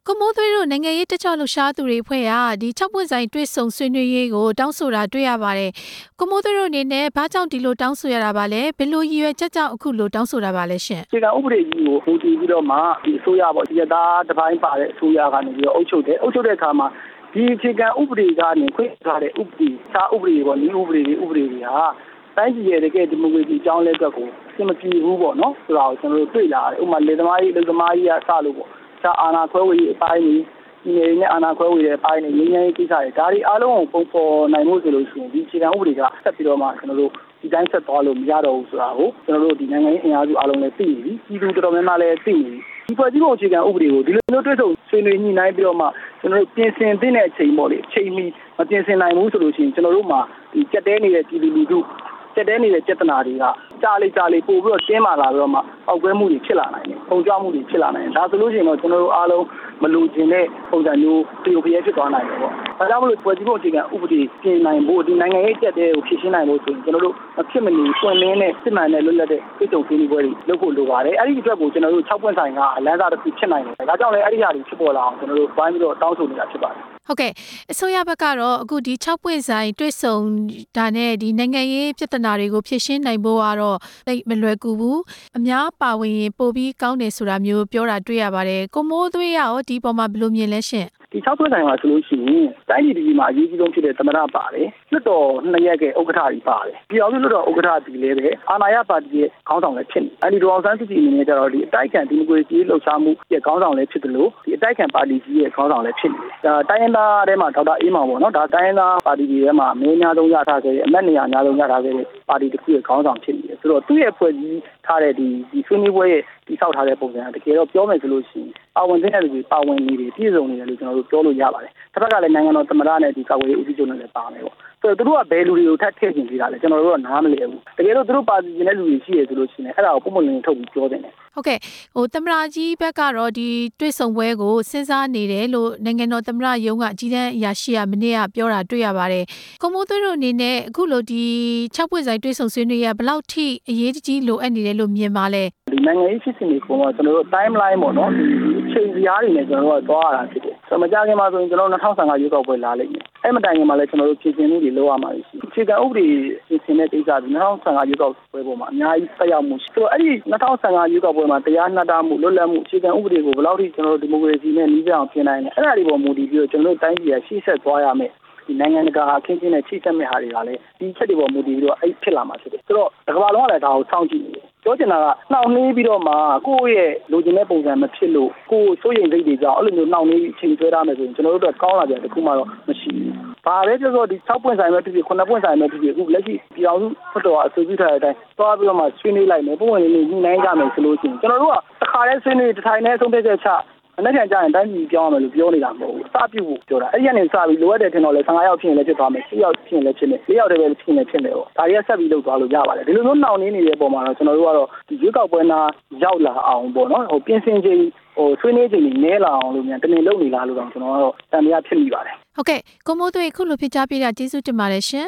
ကိုမိုးသွေးတို့နိုင်ငံရေးတက်ကြွလှုပ်ရှားသူတွေဖွဲ့ရဒီ6ပွင့်ဆိုင်တွေ့ဆုံဆွေးနွေးရေးကိုတောင်းဆိုတာတွေ့ရပါတယ်ကိုမိုးသွေးတို့အနေနဲ့ဘာကြောင့်ဒီလိုတောင်းဆိုရတာပါလဲဘယ်လိုရည်ရွယ်ချက်ကြောင့်အခုလိုတောင်းဆိုတာပါလဲရှင်ဒီကဥပဒေကြီးကိုပုံတည်ပြီးတော့မှဒီအစိုးရပေါ့ဒီကတစ်ပိုင်းပါတဲ့အစိုးရကနေပြီးတော့အုပ်ချုပ်တဲ့အခါမှာဒီအခြေခံဥပဒေကနေခွင့်ထားတဲ့ဥပဒေစာဥပဒေပေါ့ဒီဥပဒေတွေဟာတိုင်းပြည်ရဲ့တကယ်ဒီမိုကရေစီအကြောင်းလဲအတွက်ကိုအဆင်မပြေဘူးပေါ့နော်ဆိုတာကိုကျွန်တော်တို့တွေ့လာတယ်ဥပမာလေသမားကြီးကစလို့ပေါ့အာဏာခွဲဝေရေးအပိုင်းကြီးဒီနေနဲ့အာဏာခွဲဝေတဲ့အပိုင်းနဲ့ငြိမ်းချမ်းရေးကိစ္စတွေဒါတွေအားလုံးကိုပုံဖော်နိုင်မှုဆိုလို့ရှိရင်ဒီအခြေခံဥပဒေကဆက်ပြီးတော့မှကျွန်တော်တို့ဒီတိုင်းဆက်သွားလို့မရတော့ဘူးဆိုတာကိုကျွန်တော်တို့ဒီနိုင်ငံရေးအင်အားစုအားလုံးလည်းသိနေပြီပြည်သူတော်တော်များများလည်းသိနေပြီဒီဖွဲ့စည်းပုံအခြေခံဥပဒေကိုဒီလိုမျိုးတွဲဆုံဆွေးနွေးညှိနှိုင်းပြီးတော့မှကျွန်တော်တို့ပြင်ဆင်သင့်တဲ့အချိန်ပေါ့လေအချိန်မီမပြင်ဆင်နိုင်ဘူးဆိုလို့ရှိရင်ကျွန်တော်တို့မှာဒီကြက်တဲနေတဲ့ပြည်သူလူထုကြက်တဲနေတဲ့ပြဿနာတွေကကြားလေးပို့ပြီးတော့တင်းမာလာပြီးတော့မှအောက်ကွဲမှုတွေဖြစ်လာနိုင်တယ်။ပုံကြမှုတွေဖြစ်လာနိုင်တယ်။ဒါဆိုလို့ရှိရင်တော့ကျွန်တော်တို့အားလုံးမလိုချင်တဲ့ပုံစံမျိုးဒီလိုဖြစ်သွားနိုင်တယ်ပေါ့။ဒါကြောင့်မလို့ဖွဲ့စည်းပုံအခြေခံဥပဒေပြင်နိုင်ဖို့ဒီနိုင်ငံရေးကြက်တဲကိုဖြည့်ရှင်းနိုင်ဖို့ဆိုရင်ကျွန်တော်တို့မဖြစ်မနေပွင့်လင်းတဲ့စစ်မှန်တဲ့လွတ်လပ်တဲ့ပြည်သူ့ဆွေးနွေးပွဲတွေလုပ်ဖို့လိုပါတယ်။အဲ့ဒီအတွက်ကိုကျွန်တော်တို့6ပွင့်ဆိုင်ကအလန်းစားတစ်ခုဖြစ်နိုင်တယ်။ဒါကြောင့်လည်းအဲ့ဒီဟာတွေဖြစ်ပေါ်လာအောင်ကျွန်တော်တို့ပိုင်းပြီးတော့တောင်းဆိုနေတာဖြစ်ပါတယ်ဟုတ်ကဲ့အစိုးရဘက်ကတော့အခုဒီ6ပွင့်ဆိုင်တွေ့ဆုံဒါနဲ့ဒီနိုင်ငံရေးပြဿနာတွေကိုဖြေရှင်းနိုင်ဖို့ကတော့မလွယ်ကူဘူးအများပါဝင်ရင်ပိုပြီးကောင်းတယ်ဆိုတာမျိုးပြောတာတွေ့ရပါတယ်ကိုမိုးသွေးရောဒီပေါ်မှာဘယ်လိုမြင်လဲရှင်ဒီ6ပွင့်ဆိုင်မှာဆိုလို့ရှိရင်တိုင်းပြည်ဒီမှာအရေးကြီးဆုံးဖြစ်တဲ့သမ္မတပါတယ်လွှတ်တော်2ရက်ကဥက္ကဋ္ဌကြီးပါတယ်ပြည်အောင်စုလွှတ်တော်ဥက္ကဋ္ဌကြီးလည်းပဲအာဏာရပါတီရဲ့ခေါင်းဆောင်လည်းဖြစ်နေအဲဒီဒေါအောင်ဆန်းစုကြည်အနေနဲ့ကျတော့ဒီအတိုက်အခံဒီမိုကရေစီလှုပ်ရှားမှုရဲ့ခေါင်းဆောင်လည်းဖြစ်တယ်လို့ဒီအတိုက်အခံပါတီကြီးရဲ့ခေါင်းဆောင်လည်းဖြစ်နေတယ်ဒါတိုင်းရင်းသားထဲမှာဒေါက်တာအေးမောင်ပေါ့နော်ဒါတိုင်းရင်းသားပါတီတွေထဲမှာအများများဆုံးရထားခဲ့တဲ့အမတ်နေရာအများဆုံးရထားခဲ့တဲ့ပါတီတစ်ခုရဲ့ခေါင်းဆောင်ဖြစ်နေတယ်ဆိုတော့သူ့ရဲ့ဖွဲ့စည်းထားတဲ့ဒီဆွေးနွေးပွဲရဲ့တိဆောက်ထားတဲ့ပုံစံကတကယ်တော့ပြောမယ်ဆိုလို့ရှိရင်ပါဝင်တဲ့လူတွေပါဝင်နေတယ်ပြည်စုံနေတယ်လို့ကျွန်တော်တို့ပြောလို့ရပါတယ်တစ်ဖက်ကလည်းနိုင်ငံတော်သမ္မတနဲ့ဒီကာကွယ်ရေးဦးစီးချုပ်နဲ့လည်းပါမယ်ပေါ့ဆိုတော့သူတို့ကဘယ်လူတွေကိုထပ်ထည့်ကျင်ပေးတာလဲကျွန်တော်တို့ကနားမလည်ဘူးတကယ်လို့သူတို့ပါတီကျင်တဲ့လူတွေရှိရဆိုလို့ရှိရင်အဲ့ဒါကိုပုံမှန်လင်းထုတ်ပြီးပြောတယ်ဟုတ်ကဲ့သမ္မတကြီးဘက်ကတော့ဒီတွေ့ဆုံပွဲကိုစဉ်းစားနေတယ်လို့နိုင်ငံတော်သမ္မတရုံးကအကြီးတန်းအရာရှိကမနေ့ကပြောတာတွေ့ရပါတယ်ကိုမိုးသွေးတို့အနေနဲ့အခုလိုဒီ6ပွင့်ဆိုင်တွေ့ဆုံဆွေးနွေးရဘယ်လောက်ထိအရေးကြီးလိုအပ်နေတယ်လို့မြင်ပါလဲဒီနိုင်ငံရေးဖြစ်စဉ်တွေပုံမှာကျွန်တော်တို့ timeline ပေါ့နော်ဒီအချိန်စရာတွေနဲ့ကျွန်တော်တို့ကသွားရတာဖြစ်တယ်ဆိုတော့မကြခင်မှာဆိုရင်ကျွန်တော်တို့2015ရွေးကောက်ပွဲလာလိမ့်မယ်အဲ့မတိုင်ခင်မှာလည်းကျွန်တော်တို့ဖြည့်ကျင်မှုတွေလုပ်ရမှာရှိအခြေခံဥပဒေပြင်ဆင်တဲ့ကိစ္စဒီ2015ရွေးကောက်ပွဲပေါ်မှာအများကြီးသက်ရောက်မှုရှိဆိုတော့အဲ့ဒီ2015ရွေးကောက်ပွဲမှာတရားမျှတမှုလွတ်လပ်မှုအခြေခံဥပဒေကိုဘယ်လောက်ထိကျွန်တော်တို့ဒီမိုကရေစီနဲ့နှီးပြအောင်ပြင်နိုင်လဲအဲ့ဒါတွေပေါ်မူတည်ပြီးတော့ကျွန်တော်တို့တိုင်းပြည်ကရှေ့ဆက်သွားရမယ်ဒီနိုင်ငံတကာအခင်းချင်းနဲ့ချိတ်ဆက်မဲ့ဟာတွေကလည်းဒီချက်တွေပေါ်မူတည်ပြီးတော့အဲ့ဖြစ်လာမှာဖြစ်တယ်ဆိုတော့တစ်ကမ္ဘာလုံးကလည်းဒါကိုစောင့်ကြည့်နေတယ်ပြောချင်တာကနှောင့်နှေးပြီးတော့မှကိုယ့်ရဲ့လိုချင်တဲ့ပုံစံမဖြစ်လို့ကိုယ်စိုးရိမ်စိတ်တွေကြောင့်အဲ့လိုမျိုးနှောင့်နှေးချိန်ဆွဲထားမယ်ဆိုရင်ကျွန်တော်တို့တော့ကောင်းလာကြတယ်တခုမှတော့မရှိဘူး။ဘာပဲပြောဒီ6ပွင့်ဆိုင်ပဲဖြစ်ဖြစ်9ပွင့်ဆိုင်ပဲဖြစ်ဖြစ်အခုလက်ရှိပြည်အောင်စုဖတ်တော်အဆိုပြုထားတဲ့အတိုင်းသွားပြီးတော့မှဆွေးနွေးလိုက်မယ်ပုံဝင်လေးညှိနှိုင်းကြမယ်ဆိုလို့ရှိရင်ကျွန်တော်တို့ကတစ်ခါတည်းဆွေးနွေးတစ်ထိုင်တည်းဆုံးဖြတ်ချက်ချအနေနဲ့ကြရင်တိုင်းပြည်ပြောင်းရမယ်လို့ပြောနေတာမဟုတ်ဘူး။စပြုဖို့ပြောတာအဲ့ဒီကနေစပြီးလိုအပ်တဲ့ထင်တော့လေ15ယောက်ဖြစ်ရင်လည်းဖြစ်သွားမယ်10ယောက်ဖြစ်ရင်လည်းဖြစ်မယ်4ယောက်တည်းပဲဖြစ်ရင်လည်းဖြစ်မယ်ပေါ့။ဒါတွေကဆက်ပြီးလုပ်သွားလို့ရပါတယ်။ဒီလိုမျိုးနှောင့်နှေးနေတဲ့ပုံမှာတော့ကျွန်တော်တို့ကတော့ဒီရွေးကောက်ပွဲနာရောက်လာအောင်ပေါ့နော်။ပြင်ဆင်ချိန်ဆွေးနွေးချိန်တွေနဲလာအောင်လို့မြန်တမင်လုပ်နေလားလို့တော့ကျွန်တော်ကတော့တန်တရားဖြစ်မိပါတယ်ဟုတ်ကဲ့ကိုမိုးသွေးအခုလိုဖြစ်ကြပြတာကျေးဇူးတင်ပါတယ်ရှင်